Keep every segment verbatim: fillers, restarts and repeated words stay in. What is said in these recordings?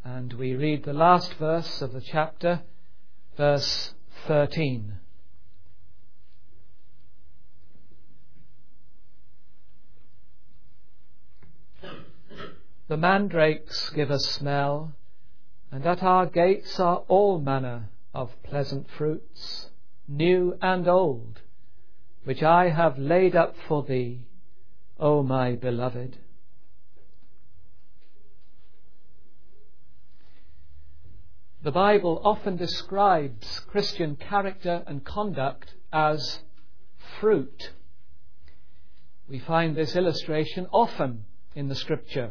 And we read the last verse of the chapter, verse thirteen. The mandrakes give a smell, and at our gates are all manner of pleasant fruits, new and old, which I have laid up for thee, O my beloved. The Bible often describes Christian character and conduct as fruit. We find this illustration often in the Scripture.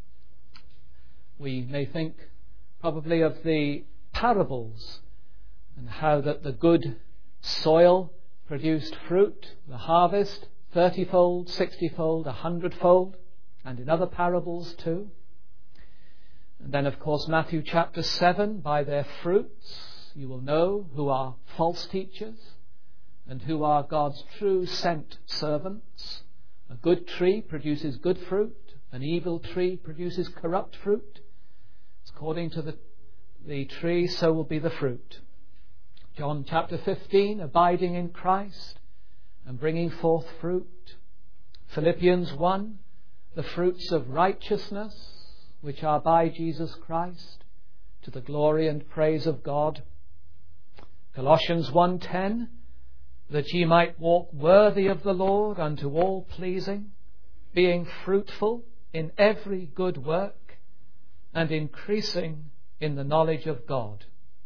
We may think probably of the parables and how that the good soil produced fruit, the harvest, thirty-fold, sixty-fold, a hundredfold, and in other parables too. And then, of course, Matthew chapter seven, by their fruits you will know who are false teachers and who are God's true sent servants. A good tree produces good fruit, an evil tree produces corrupt fruit. According to the, the tree, so will be the fruit. John chapter fifteen, abiding in Christ and bringing forth fruit. Philippians one, the fruits of righteousness, which are by Jesus Christ, to the glory and praise of God. Colossians one ten, that ye might walk worthy of the Lord unto all pleasing, being fruitful in every good work, and increasing in the knowledge of God.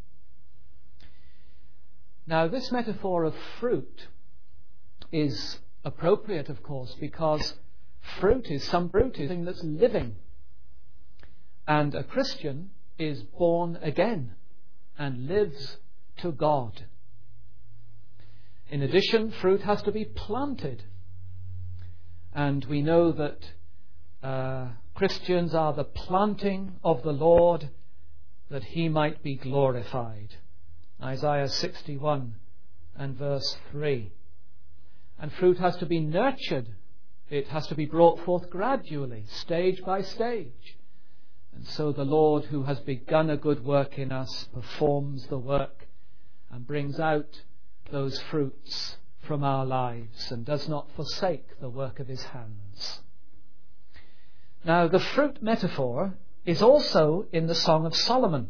Now, this metaphor of fruit is appropriate, of course, because fruit is some fruit is something that's living. And a Christian is born again and lives to God. In addition, fruit has to be planted. And we know that uh, Christians are the planting of the Lord, that he might be glorified. Isaiah sixty-one and verse three. And fruit has to be nurtured. It has to be brought forth gradually, stage by stage. And so the Lord, who has begun a good work in us, performs the work and brings out those fruits from our lives and does not forsake the work of his hands. Now, the fruit metaphor is also in the Song of Solomon.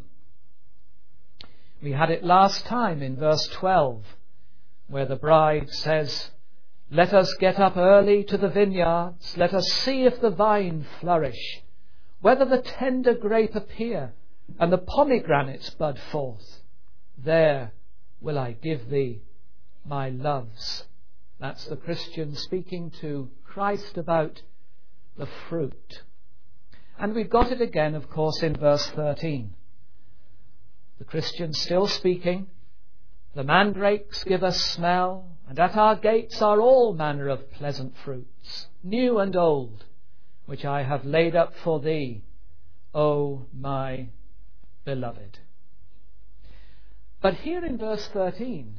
We had it last time in verse twelve, where the bride says, "Let us get up early to the vineyards, let us see if the vine flourish, whether the tender grape appear, and the pomegranates bud forth. There will I give thee my loves." That's the Christian speaking to Christ about the fruit. And we've got it again, of course, in verse thirteen. The Christian still speaking, "The mandrakes give us smell, and at our gates are all manner of pleasant fruits, new and old, which I have laid up for thee, O my beloved." But here in verse thirteen,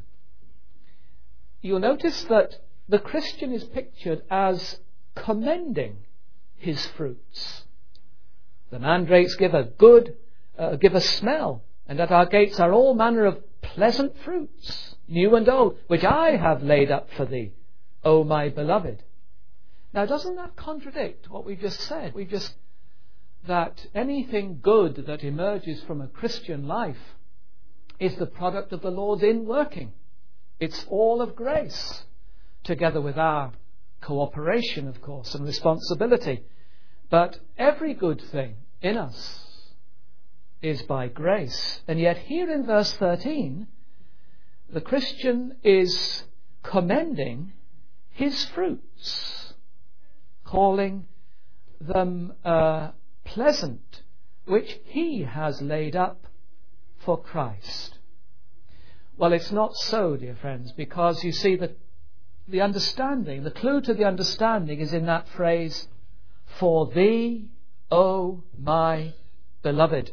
you'll notice that the Christian is pictured as commending his fruits. The mandrakes give a good, uh, give a smell, and at our gates are all manner of pleasant fruits, new and old, which I have laid up for thee, O my beloved. Now, doesn't that contradict what we've just said? We've just that anything good that emerges from a Christian life is the product of the Lord's inworking. It's all of grace, together with our cooperation, of course, and responsibility. But every good thing in us is by grace. And yet here in verse thirteen, the Christian is commending his fruits, calling them uh, pleasant, which he has laid up for Christ. Well, it's not so, dear friends, because you see that the understanding, the clue to the understanding is in that phrase, "For thee, O my beloved."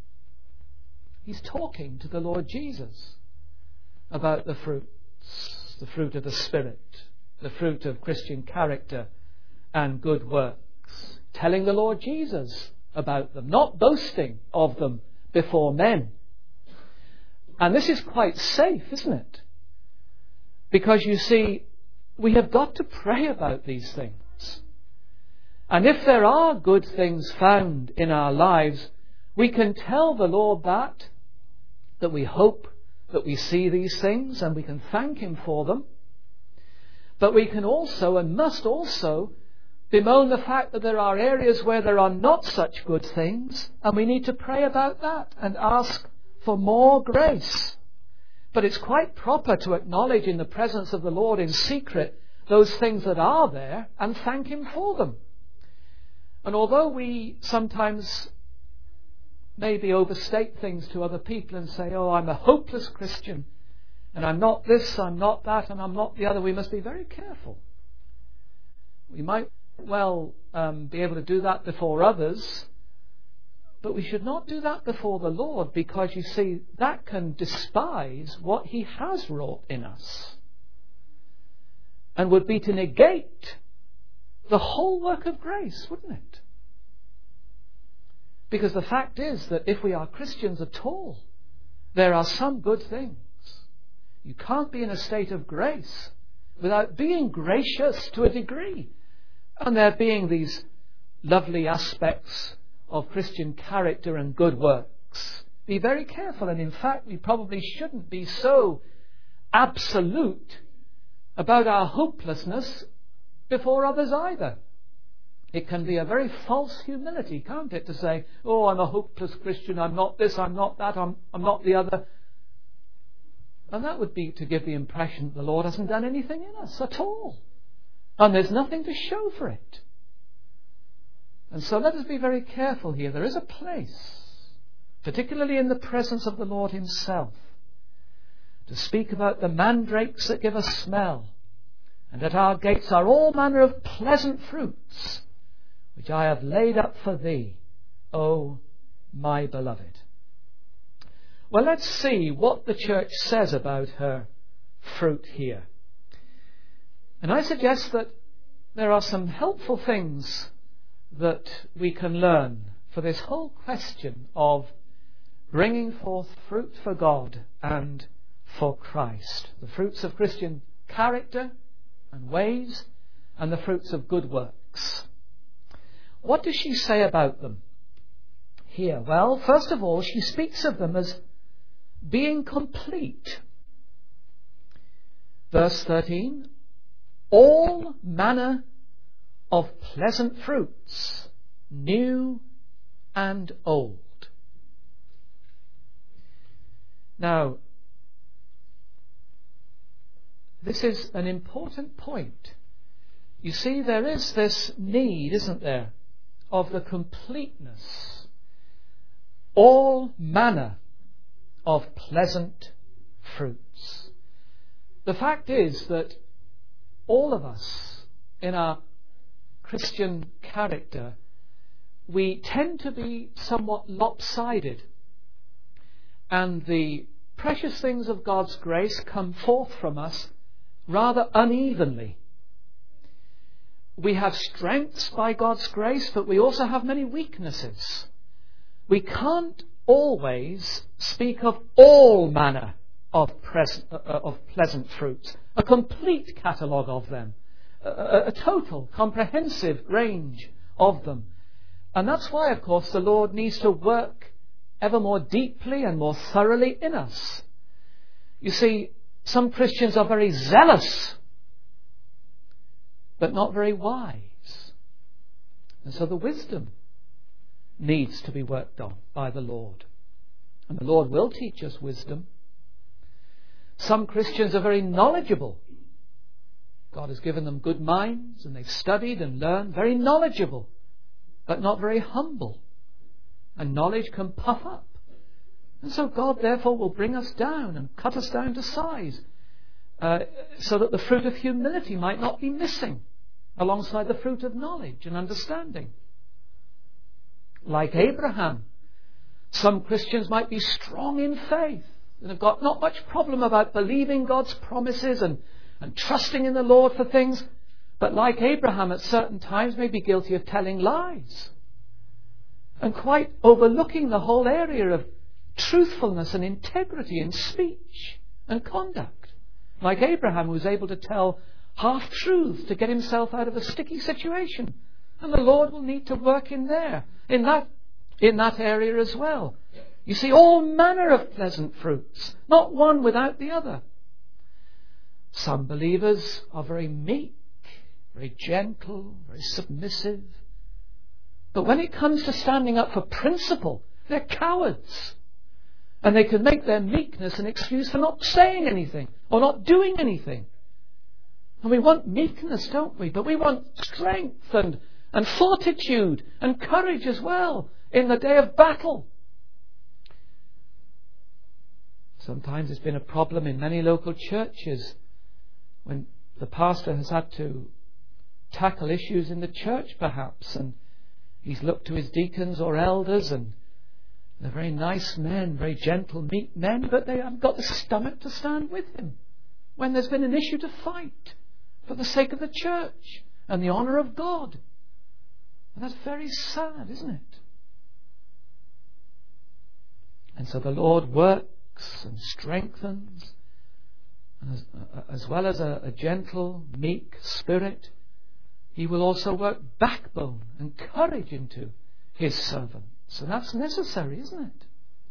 He's talking to the Lord Jesus about the fruits, the fruit of the Spirit, the fruit of Christian character and good works. Telling the Lord Jesus about them, not boasting of them before men. And this is quite safe, isn't it? Because you see, we have got to pray about these things. And if there are good things found in our lives, we can tell the Lord that, that we hope that we see these things, and we can thank Him for them. But we can also, and must also, bemoan the fact that there are areas where there are not such good things, and we need to pray about that and ask for more grace. But it's quite proper to acknowledge in the presence of the Lord in secret those things that are there and thank Him for them. And although we sometimes maybe overstate things to other people and say, oh, I'm a hopeless Christian, and I'm not this, I'm not that, and I'm not the other, we must be very careful. We might well um, be able to do that before others, but we should not do that before the Lord, because you see, that can despise what He has wrought in us, and would be to negate the whole work of grace, wouldn't it? Because the fact is that if we are Christians at all, there are some good things. You can't be in a state of grace without being gracious to a degree, and there being these lovely aspects of Christian character and good works. Be very careful, and in fact we probably shouldn't be so absolute about our hopelessness before others either. It can be a very false humility, can't it, to say, oh, I'm a hopeless Christian, I'm not this, I'm not that, I'm, I'm not the other. And that would be to give the impression that the Lord hasn't done anything in us at all. And there's nothing to show for it. And so let us be very careful here. There is a place, particularly in the presence of the Lord Himself, to speak about the mandrakes that give a smell, and at our gates are all manner of pleasant fruits, which I have laid up for thee, O my beloved. Well, let's see what the church says about her fruit here. And I suggest that there are some helpful things that we can learn for this whole question of bringing forth fruit for God and for Christ. The fruits of Christian character and ways, and the fruits of good works. What does she say about them here? Well, first of all, she speaks of them as being complete. Verse thirteen, all manner of pleasant fruits, new and old. Now, this is an important point. You see, there is this need, isn't there, of the completeness, all manner of pleasant fruits. The fact is that all of us in our Christian character, we tend to be somewhat lopsided, and the precious things of God's grace come forth from us rather unevenly. We have strengths by God's grace, but we also have many weaknesses. We can't always speak of all manner of, pres- uh, of pleasant fruits, a complete catalogue of them, a, a total, comprehensive range of them. And that's why, of course, the Lord needs to work ever more deeply and more thoroughly in us. You see, some Christians are very zealous, but not very wise. And so the wisdom needs to be worked on by the Lord. And the Lord will teach us wisdom. Some Christians are very knowledgeable. God has given them good minds, and they've studied and learned, very knowledgeable, but not very humble. And knowledge can puff up. And so God, therefore, will bring us down and cut us down to size, uh, so that the fruit of humility might not be missing alongside the fruit of knowledge and understanding. Like Abraham, some Christians might be strong in faith and have got not much problem about believing God's promises and, and trusting in the Lord for things, but like Abraham at certain times may be guilty of telling lies and quite overlooking the whole area of truthfulness and integrity in speech and conduct. Like Abraham, who was able to tell half-truths to get himself out of a sticky situation. And the Lord will need to work in there, in that, in that area as well. You see, all manner of pleasant fruits, not one without the other. Some believers are very meek, very gentle, very submissive. But when it comes to standing up for principle, they're cowards. And they can make their meekness an excuse for not saying anything or not doing anything. And we want meekness, don't we? But we want strength and, and fortitude and courage as well in the day of battle. Sometimes it's been a problem in many local churches when the pastor has had to tackle issues in the church perhaps, and he's looked to his deacons or elders, and they're very nice men, very gentle, meek men, but they haven't got the stomach to stand with him when there's been an issue to fight for the sake of the church and the honour of God. And that's very sad, isn't it? And so the Lord works and strengthens, and as, uh, as well as a, a gentle, meek spirit, He will also work backbone and courage into His servants. So that's necessary, isn't it?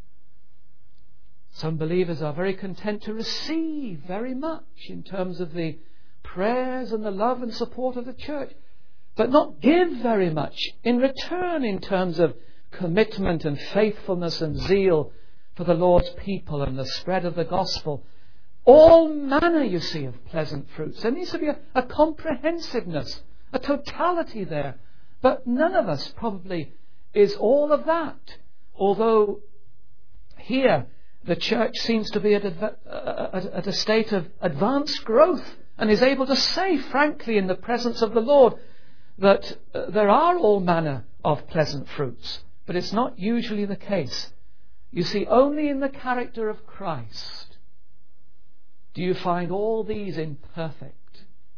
Some believers are very content to receive very much in terms of the prayers and the love and support of the church, but not give very much in return in terms of commitment and faithfulness and zeal for the Lord's people and the spread of the gospel. All manner, you see, of pleasant fruits. There needs to be a, a comprehensiveness, a totality there. But none of us probably is all of that. Although here the church seems to be at a, at a state of advanced growth and is able to say frankly in the presence of the Lord that uh, there are all manner of pleasant fruits. But it's not usually the case. You see, only in the character of Christ do you find all these in perfect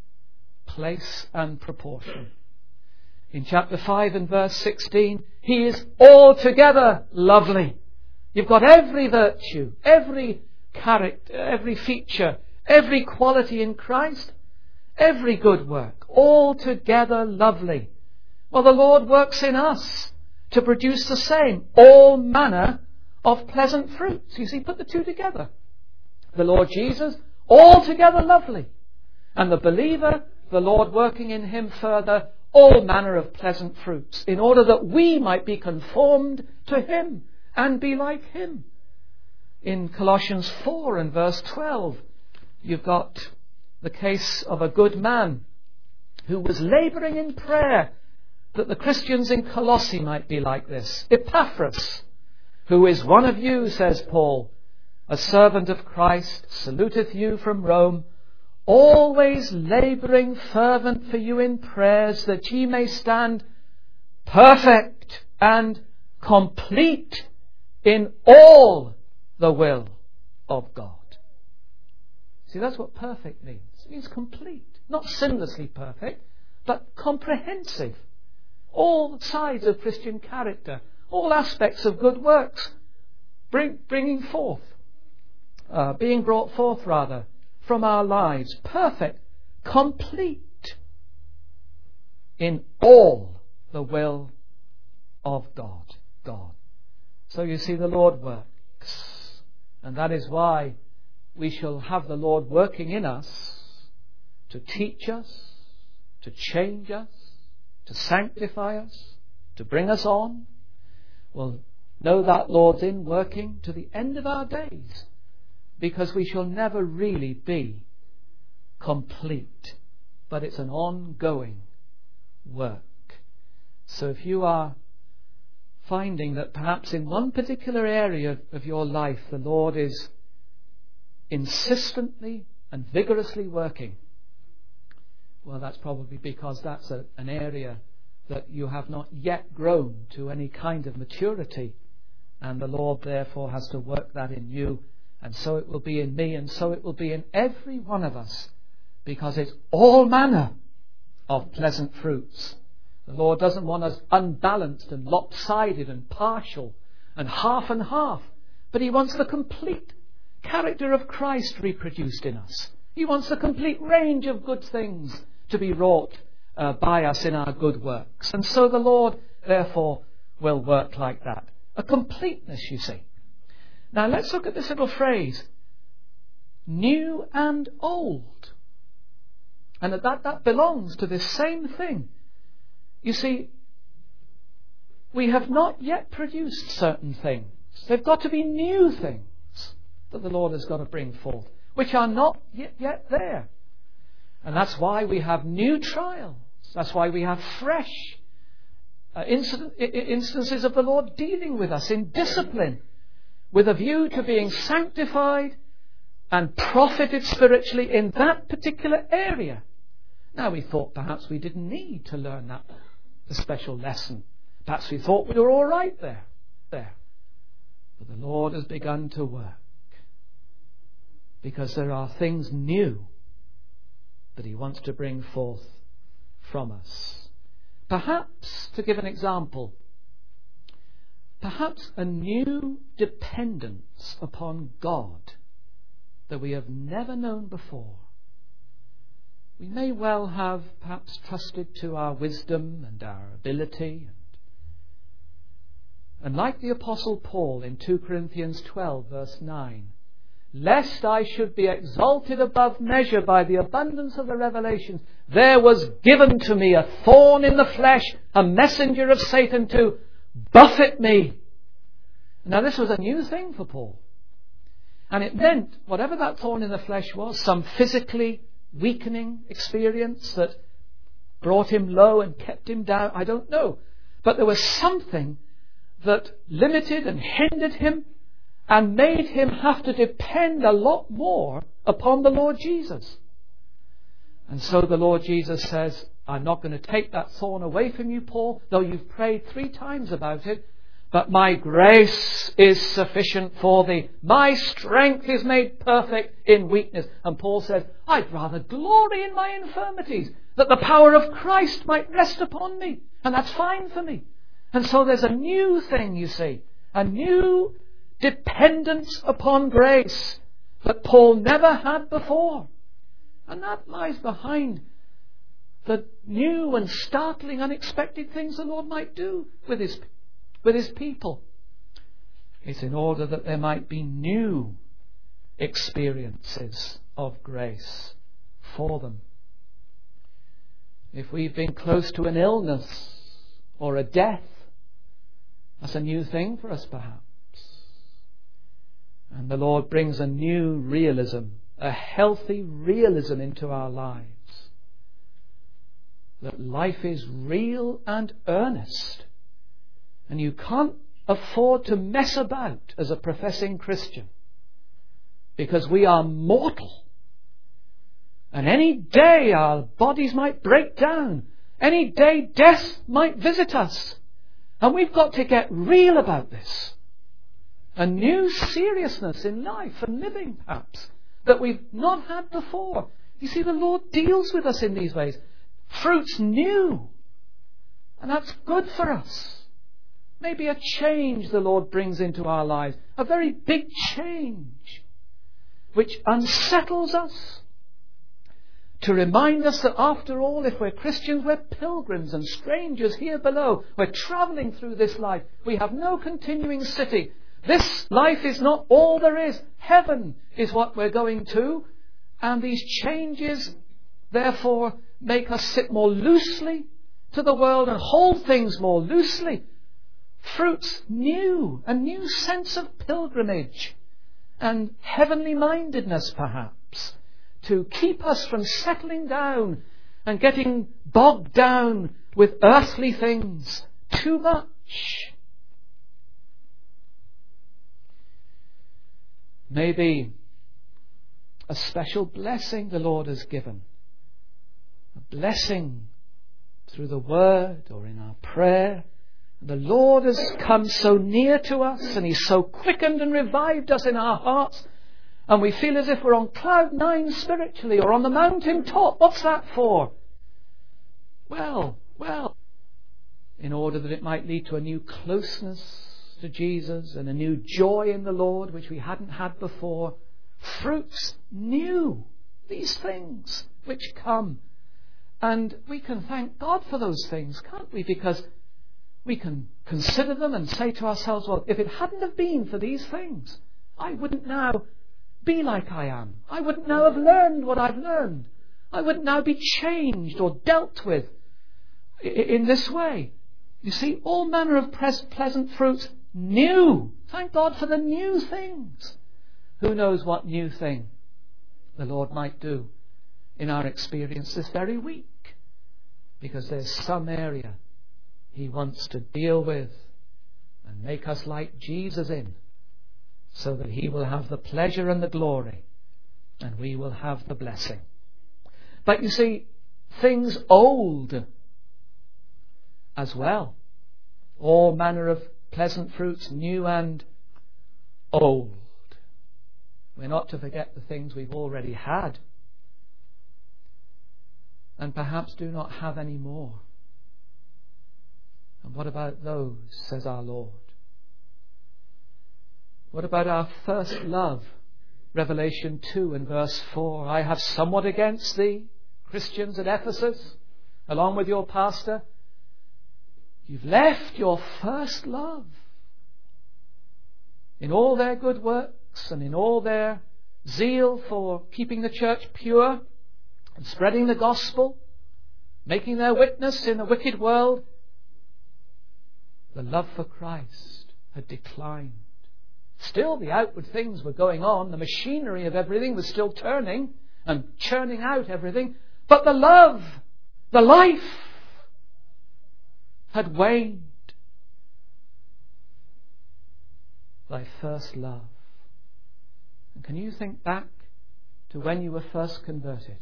place and proportion. In chapter five and verse sixteen, He is altogether lovely. You've got every virtue, every character, every feature, every quality in Christ, every good work, altogether lovely. Well, the Lord works in us to produce the same, all manner of pleasant fruits. You see, put the two together. The Lord Jesus, altogether lovely. And the believer, the Lord working in him further, all manner of pleasant fruits, in order that we might be conformed to Him and be like Him. In Colossians four and verse twelve, you've got the case of a good man who was labouring in prayer that the Christians in Colossae might be like this. Epaphras, who is one of you, says Paul, a servant of Christ, saluteth you from Rome, always labouring fervent for you in prayers, that ye may stand perfect and complete in all the will of God. See, that's what perfect means. It means complete. Not sinlessly perfect, but comprehensive. All sides of Christian character, all aspects of good works, bring, bringing forth, uh, being brought forth rather, from our lives, perfect, complete in all the will of God. God. So you see, the Lord works. And that is why we shall have the Lord working in us to teach us, to change us, to sanctify us, to bring us on. We'll know that Lord's in working to the end of our days, because we shall never really be complete. But it's an ongoing work. So if you are finding that perhaps in one particular area of your life the Lord is insistently and vigorously working, well, that's probably because that's a, an area that you have not yet grown to any kind of maturity, and the Lord therefore has to work that in you. And so it will be in me, and so it will be in every one of us, because it's all manner of pleasant fruits The Lord doesn't want us unbalanced and lopsided and partial and half and half, but He wants the complete character of Christ reproduced in us. He wants the complete range of good things to be wrought uh, by us in our good works. And so the Lord, therefore, will work like that. A completeness, you see. Now let's look at this little phrase, new and old. And that, that belongs to this same thing. You see, we have not yet produced certain things. They've got to be new things that the Lord has got to bring forth, which are not yet, yet there. And that's why we have new trials. That's why we have fresh uh, incident, instances of the Lord dealing with us in discipline, with a view to being sanctified and profited spiritually in that particular area. Now, we thought perhaps we didn't need to learn that a special lesson. Perhaps we thought we were all right there. There. But the Lord has begun to work, because there are things new that He wants to bring forth from us. Perhaps, to give an example, perhaps a new dependence upon God that we have never known before. We may well have perhaps trusted to our wisdom and our ability. And, and like the Apostle Paul in two Corinthians twelve verse nine, lest I should be exalted above measure by the abundance of the revelations, there was given to me a thorn in the flesh, a messenger of Satan to buffet me. Now this was a new thing for Paul. And it meant, whatever that thorn in the flesh was, some physically weakening experience that brought him low and kept him down, I don't know. But there was something that limited and hindered him and made him have to depend a lot more upon the Lord Jesus. And so the Lord Jesus says, I'm not going to take that thorn away from you, Paul, though you've prayed three times about it. But my grace is sufficient for thee. My strength is made perfect in weakness. And Paul says, I'd rather glory in my infirmities, that the power of Christ might rest upon me. And that's fine for me. And so there's a new thing, you see, a new dependence upon grace that Paul never had before. And that lies behind the new and startling, unexpected things the Lord might do with His with His people. It's in order that there might be new experiences of grace for them. If we've been close to an illness or a death, that's a new thing for us perhaps. And the Lord brings a new realism, a healthy realism into our lives. That life is real and earnest. And you can't afford to mess about as a professing Christian, because we are mortal. And any day our bodies might break down. Any day death might visit us. And we've got to get real about this. A new seriousness in life and living, perhaps, that we've not had before. You see, the Lord deals with us in these ways. Fruit's new. And that's good for us. Maybe a change the Lord brings into our lives. A very big change, which unsettles us. To remind us that after all, if we're Christians, we're pilgrims and strangers here below. We're travelling through this life. We have no continuing city. This life is not all there is. Heaven is what we're going to. And these changes, therefore, make us sit more loosely to the world and hold things more loosely. Fruit's new, a new sense of pilgrimage and heavenly mindedness, perhaps, to keep us from settling down and getting bogged down with earthly things too much. Maybe a special blessing the Lord has given. A blessing through the Word or in our prayer. The Lord has come so near to us, and He's so quickened and revived us in our hearts, and we feel as if we're on cloud nine spiritually or on the mountain top. What's that for? Well, well, in order that it might lead to a new closeness to Jesus and a new joy in the Lord which we hadn't had before. Fruits new, these things which come. And we can thank God for those things, can't we? Because we can consider them and say to ourselves, well, if it hadn't have been for these things, I wouldn't now be like I am. I wouldn't now have learned what I've learned. I wouldn't now be changed or dealt with in this way. You see, all manner of pleasant fruits, new. Thank God for the new things. Who knows what new thing the Lord might do in our experience this very week? Because there's some area He wants to deal with and make us like Jesus in, so that He will have the pleasure and the glory and we will have the blessing. But you see, things old as well. All manner of pleasant fruits, new and old. We're not to forget the things we've already had and perhaps do not have any more. And what about those, says our Lord? What about our first love? Revelation two and verse four. I have somewhat against thee, Christians at Ephesus, along with your pastor. You've left your first love. In all their good works and in all their zeal for keeping the church pure and spreading the gospel, making their witness in a wicked world, the love for Christ had declined. Still, the outward things were going on. The machinery of everything was still turning and churning out everything. But the love, the life, had waned. Thy first love. And can you think back to when you were first converted?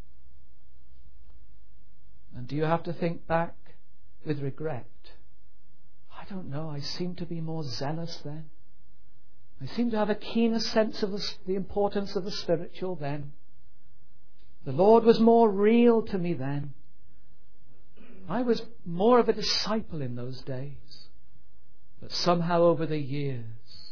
And do you have to think back with regret? I don't know. I seem to be more zealous then. I seem to have a keener sense of the, the importance of the spiritual then. The Lord was more real to me then. I was more of a disciple in those days. But somehow over the years,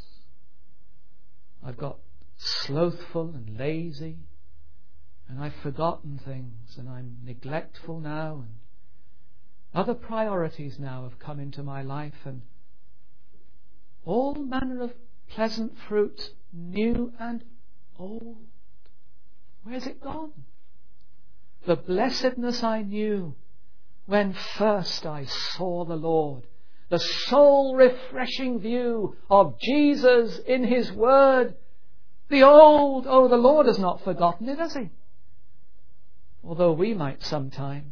I've got slothful and lazy, and I've forgotten things, and I'm neglectful now, and other priorities now have come into my life, and all manner of pleasant fruits, new and old. Where's it gone? The blessedness I knew when first I saw the Lord. The soul-refreshing view of Jesus in His Word. The old, oh, the Lord has not forgotten it, has He? Although we might sometimes.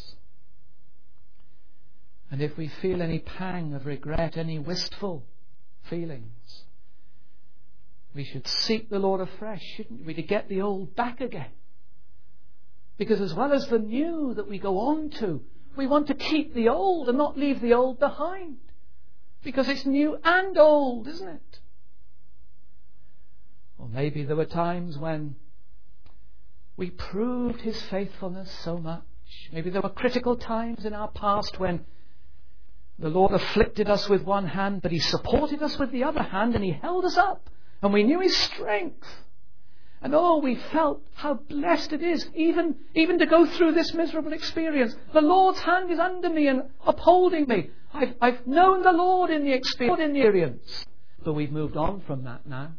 And if we feel any pang of regret, any wistful feelings, we should seek the Lord afresh, shouldn't we, to get the old back again. Because as well as the new that we go on to, we want to keep the old and not leave the old behind. Because it's new and old, isn't it? Or maybe there were times when we proved His faithfulness so much. Maybe there were critical times in our past when the Lord afflicted us with one hand, but He supported us with the other hand, and He held us up. And we knew His strength. And oh, we felt how blessed it is, even, even to go through this miserable experience. The Lord's hand is under me and upholding me. I've, I've known the Lord in the experience. But we've moved on from that now.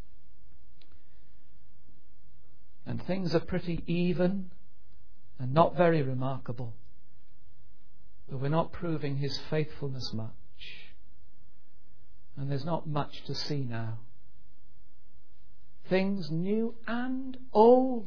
And things are pretty even and not very remarkable. But we're not proving His faithfulness much. And there's not much to see now. Things new and old.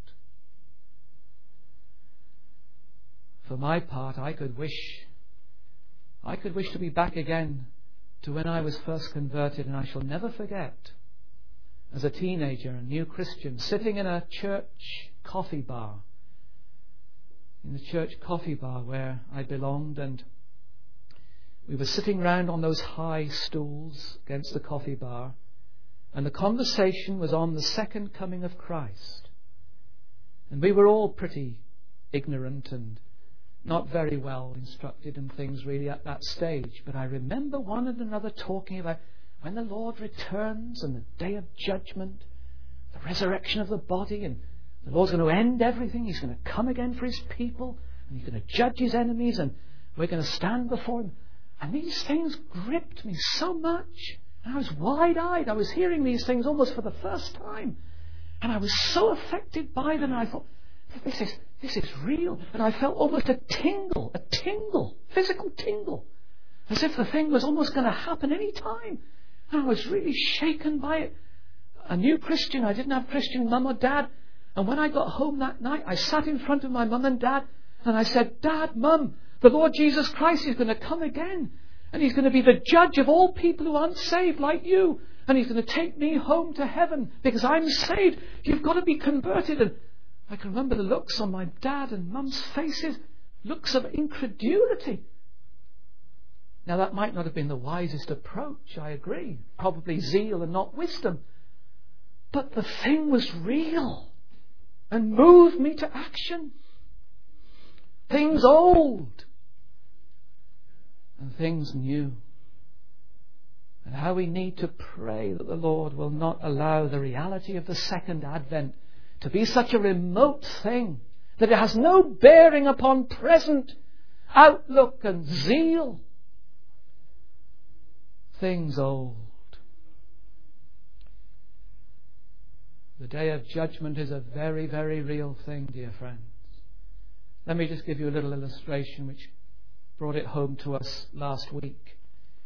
For my part, I could wish, I could wish to be back again to when I was first converted, and I shall never forget, as a teenager, a new Christian, sitting in a church coffee bar, in the church coffee bar where I belonged, and we were sitting round on those high stools against the coffee bar. And the conversation was on the second coming of Christ. And we were all pretty ignorant and not very well instructed in things really at that stage. But I remember one and another talking about when the Lord returns and the day of judgment, the resurrection of the body, and the Lord's going to end everything. He's going to come again for His people, and He's going to judge His enemies, and we're going to stand before Him. And these things gripped me so much. And I was wide-eyed. I was hearing these things almost for the first time. And I was so affected by them. And I thought, this is, this is real. And I felt almost a tingle, a tingle, physical tingle. As if the thing was almost going to happen any time. And I was really shaken by it. A new Christian. I didn't have Christian mum or dad. And when I got home that night, I sat in front of my mum and dad. And I said, Dad, Mum, the Lord Jesus Christ is going to come again. And He's going to be the judge of all people who aren't saved like you. And He's going to take me home to heaven because I'm saved. You've got to be converted. And I can remember the looks on my dad and Mum's faces. Looks of incredulity. Now that might not have been the wisest approach, I agree. Probably zeal and not wisdom. But the thing was real and moved me to action. Things old and things new. And how we need to pray that the Lord will not allow the reality of the second advent to be such a remote thing that it has no bearing upon present outlook and zeal. Things old. The day of judgment is a very, very real thing, dear friends. Let me just give you a little illustration which brought it home to us last week.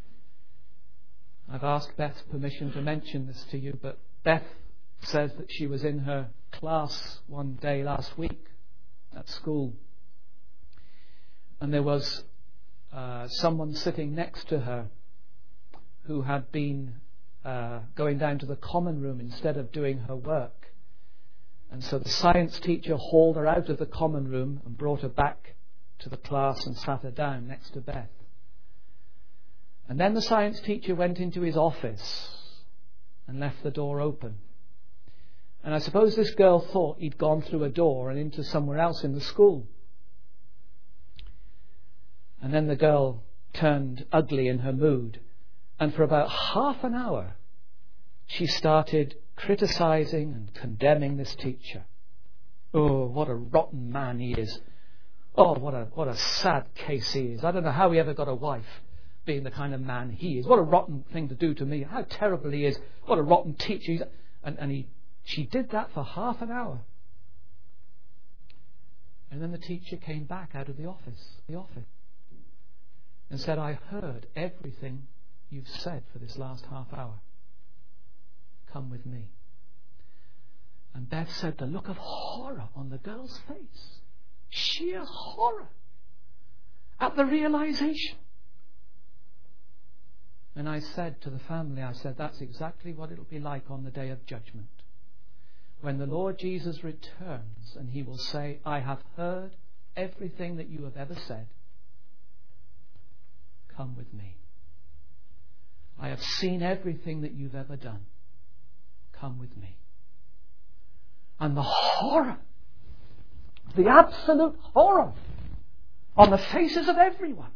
I've asked Beth permission to mention this to you, but Beth says that she was in her class one day last week at school, and there was uh, someone sitting next to her who had been uh, going down to the common room instead of doing her work. And so the science teacher hauled her out of the common room and brought her back to the class and sat her down next to Beth. And then the science teacher went into his office and left the door open. And I suppose this girl thought he'd gone through a door and into somewhere else in the school. And then the girl turned ugly in her mood. And for about half an hour, she started criticizing and condemning this teacher. Oh, what a rotten man he is. Oh, what a what a sad case he is. I don't know how he ever got a wife, being the kind of man he is. What a rotten thing to do to me. How terrible he is. What a rotten teacher. He's, and and he, she did that for half an hour. And then the teacher came back out of the office, the office, and said, I heard everything you've said for this last half hour. Come with me. And Beth said the look of horror on the girl's face. Sheer horror at the realization. And I said to the family, I said, that's exactly what it'll be like on the day of judgment. When the Lord Jesus returns and He will say, I have heard everything that you have ever said. Come with me. I have seen everything that you've ever done. Come with me. And the horror, the absolute horror on the faces of everyone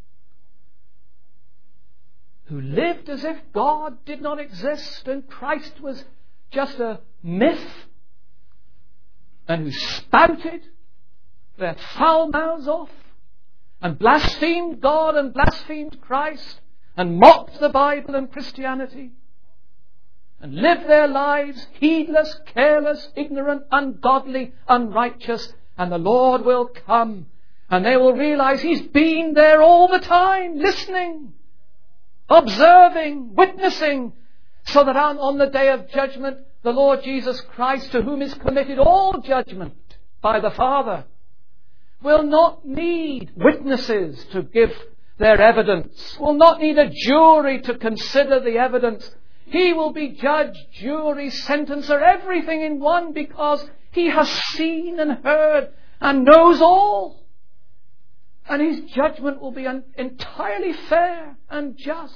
who lived as if God did not exist and Christ was just a myth, and who spouted their foul mouths off and blasphemed God and blasphemed Christ and mocked the Bible and Christianity and lived their lives heedless, careless, ignorant, ungodly, unrighteous. And the Lord will come and they will realize He's been there all the time, listening, observing, witnessing, so that on, on the day of judgment, the Lord Jesus Christ, to whom is committed all judgment by the Father, will not need witnesses to give their evidence, will not need a jury to consider the evidence. He will be judge, jury, sentencer, everything in one, because He has seen and heard and knows all. And His judgment will be entirely fair and just.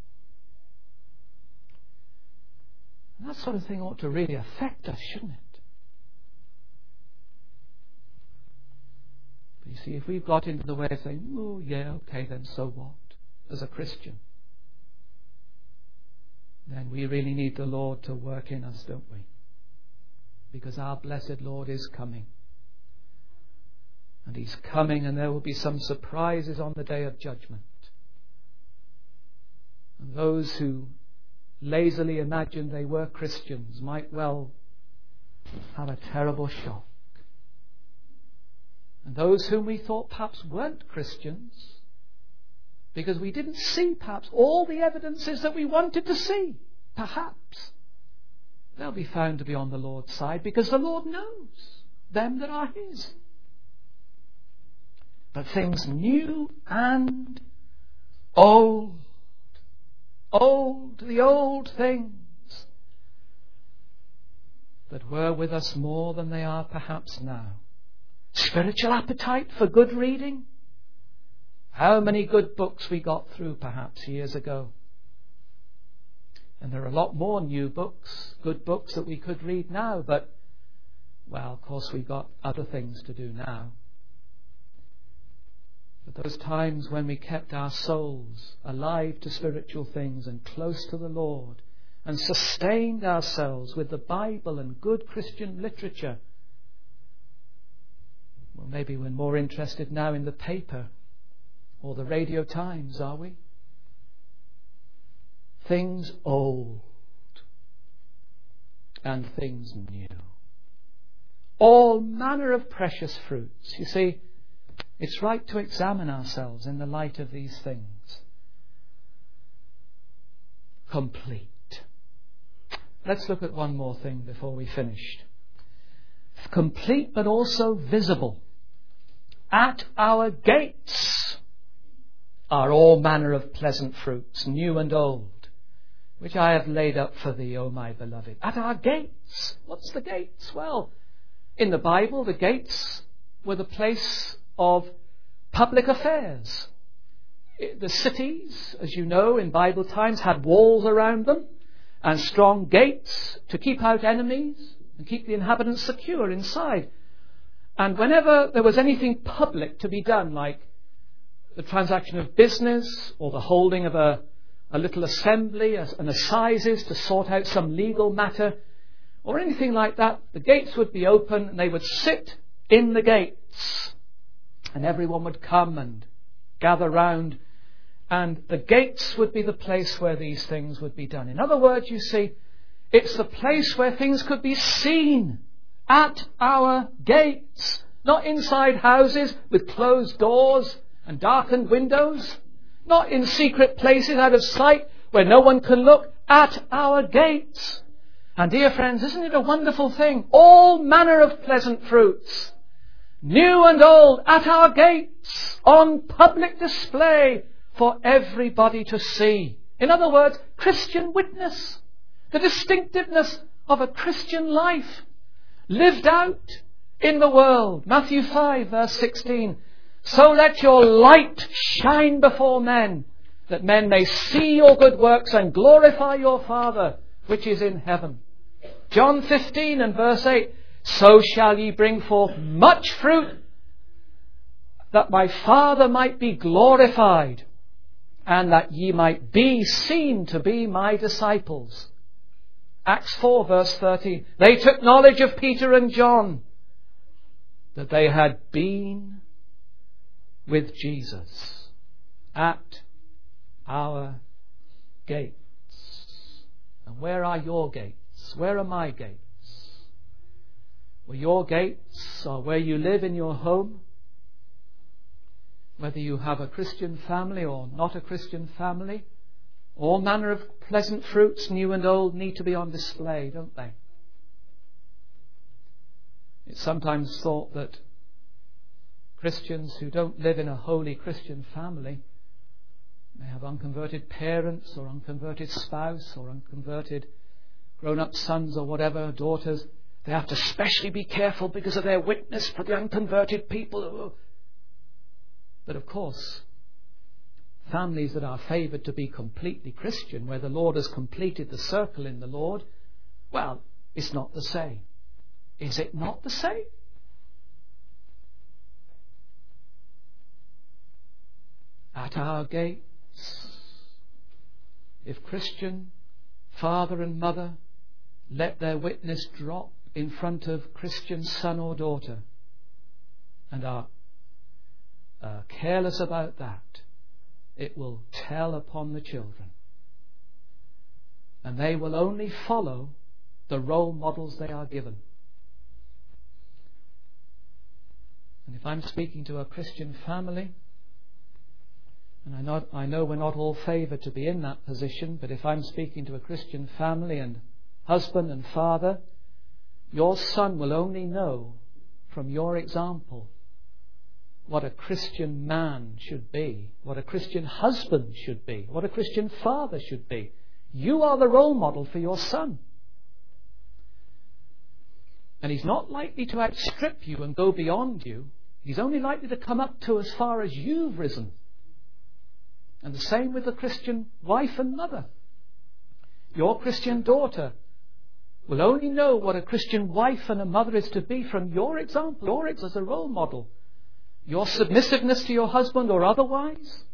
And that sort of thing ought to really affect us, shouldn't it? But You see, if we've got into the way of saying, oh yeah, okay, then so what, as a Christian, then we really need the Lord to work in us, don't we? Because our blessed Lord is coming. And He's coming, and there will be some surprises on the day of judgment. And those who lazily imagined they were Christians might well have a terrible shock. And those whom we thought perhaps weren't Christians, because we didn't see perhaps all the evidences that we wanted to see, perhaps they'll be found to be on the Lord's side, because the Lord knows them that are His. But things new and old, old, the old things that were with us more than they are perhaps now. Spiritual appetite for good reading. How many good books we got through perhaps years ago. And there are a lot more new books, good books that we could read now, but, well, of course we've got other things to do now. But those times when we kept our souls alive to spiritual things and close to the Lord and sustained ourselves with the Bible and good Christian literature, well, maybe we're more interested now in the paper or the Radio Times, are we? Things old and things new. All manner of precious fruits. You see, it's right to examine ourselves in the light of these things. Complete. Let's look at one more thing before we finish. Complete but also visible. At our gates are all manner of pleasant fruits, new and old, which I have laid up for thee, O my beloved. At our gates. What's the gates? Well, in the Bible, the gates were the place of public affairs. The cities, as you know, in Bible times, had walls around them and strong gates to keep out enemies and keep the inhabitants secure inside. And whenever there was anything public to be done, like the transaction of business or the holding of a, a little assembly, an assizes to sort out some legal matter, or anything like that, the gates would be open and they would sit in the gates. And everyone would come and gather round, and the gates would be the place where these things would be done. In other words, you see, it's the place where things could be seen. At our gates. Not inside houses with closed doors and darkened windows. Not in secret places out of sight where no one can look. At our gates. And dear friends, isn't it a wonderful thing? All manner of pleasant fruits, new and old, at our gates, on public display for everybody to see. In other words, Christian witness. The distinctiveness of a Christian life lived out in the world. Matthew five verse sixteen. So let your light shine before men, that men may see your good works and glorify your Father which is in heaven. John fifteen and verse eight. So shall ye bring forth much fruit, that my Father might be glorified, and that ye might be seen to be my disciples. Acts four verse thirteen. They took knowledge of Peter and John, that they had been with Jesus at our gates. And where are your gates? Where are my gates? Well, your gates are where you live in your home. Whether you have a Christian family or not a Christian family, all manner of pleasant fruits, new and old, need to be on display, don't they? It's sometimes thought that Christians who don't live in a holy Christian family, may have unconverted parents or unconverted spouse or unconverted grown-up sons or whatever, daughters, they have to specially be careful because of their witness for the unconverted people. But of course, families that are favoured to be completely Christian, where the Lord has completed the circle in the Lord, well, it's not the same. Is it not the same? at our gates. If Christian father and mother let their witness drop in front of Christian son or daughter and are uh, careless about that, it will tell upon the children. And they will only follow the role models they are given. And if I'm speaking to a Christian family, and I know, I know we're not all favoured to be in that position, but if I'm speaking to a Christian family and husband and father, your son will only know from your example what a Christian man should be, what a Christian husband should be, what a Christian father should be. You are the role model for your son. And he's not likely to outstrip you and go beyond you. He's only likely to come up to as far as you've risen. And the same with the Christian wife and mother. Your Christian daughter will only know what a Christian wife and a mother is to be from your example, your example as a role model. Your submissiveness to your husband or otherwise.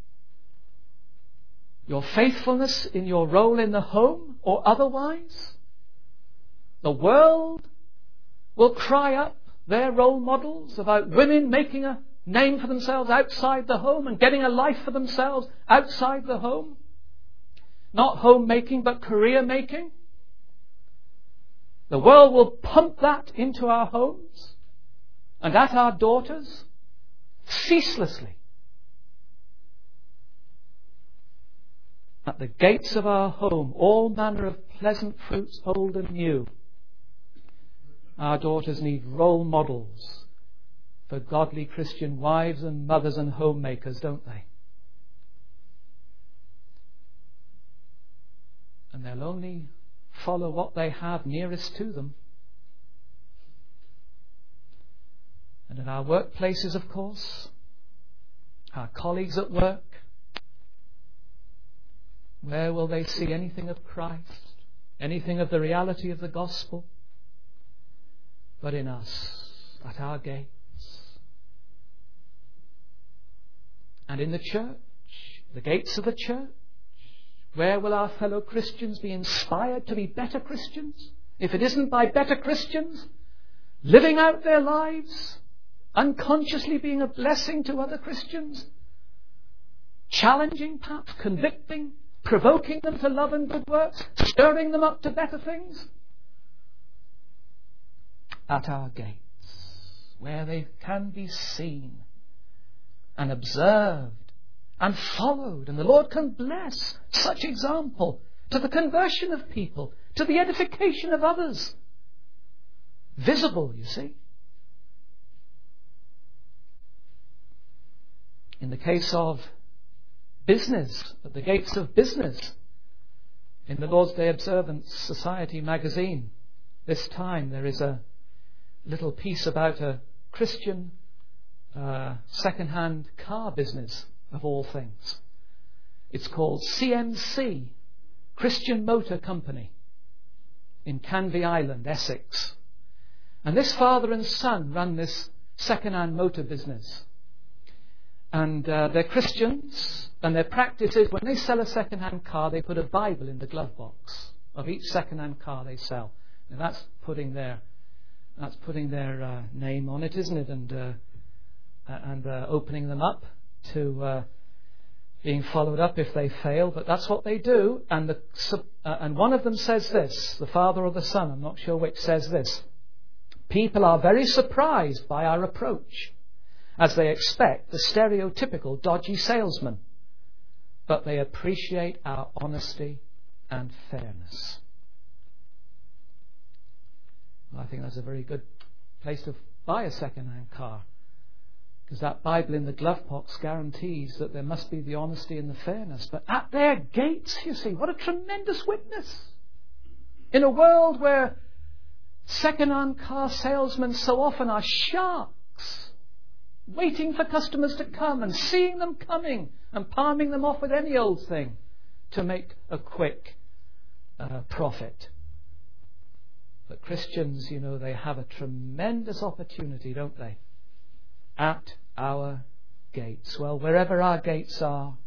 Your faithfulness in your role in the home or otherwise. The world will cry up their role models about women making a name for themselves outside the home and getting a life for themselves outside the home. Not homemaking, but career making. The world will pump that into our homes and at our daughters ceaselessly. At the gates of our home, all manner of pleasant fruits, old and new. Our daughters need role models for godly Christian wives and mothers and homemakers, don't they? And they'll only follow what they have nearest to them. And in our workplaces, of course, our colleagues at work, where will they see anything of Christ, anything of the reality of the gospel? But in us, at our gates. And in the church, the gates of the church, where will our fellow Christians be inspired to be better Christians? If it isn't by better Christians, living out their lives, unconsciously being a blessing to other Christians, challenging, perhaps convicting, provoking them to love and good works, stirring them up to better things. At our gates, where they can be seen and observed and followed, and the Lord can bless such example to the conversion of people, to the edification of others. Visible, you see. In the case of business, at the gates of business, in the Lord's Day Observance Society magazine, this time there is a little piece about a Christian uh, second-hand car business, of all things. It's called C M C, Christian Motor Company, in Canvey Island, Essex. And this father and son run this second-hand motor business. And uh, they're Christians, and their practice is when they sell a second-hand car, they put a Bible in the glove box of each second-hand car they sell. And that's putting their that's putting their uh, name on it, isn't it? And uh, and uh, opening them up to uh, being followed up if they fail. But that's what they do. And the uh, and one of them says this, the father or the son, I'm not sure which, says this: people are very surprised by our approach, as they expect the stereotypical dodgy salesman, but they appreciate our honesty and fairness. Well, I think that's a very good place to buy a second-hand car, because that Bible in the glove box guarantees that there must be the honesty and the fairness. But at their gates, you see, what a tremendous witness. In a world where second-hand car salesmen so often are sharks, waiting for customers to come and seeing them coming and palming them off with any old thing to make a quick uh, profit. But Christians, you know, they have a tremendous opportunity, don't they? At our gates. Well, wherever our gates are,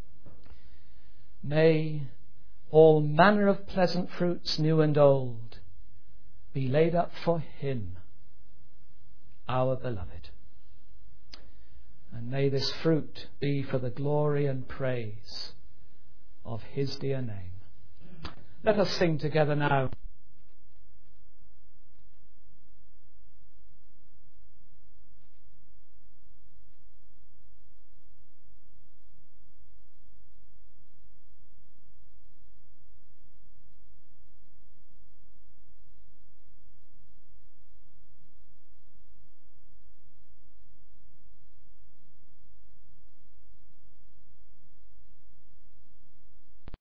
may all manner of pleasant fruits, new and old, be laid up for him, our beloved. And may this fruit be for the glory and praise of his dear name. Let us sing together now.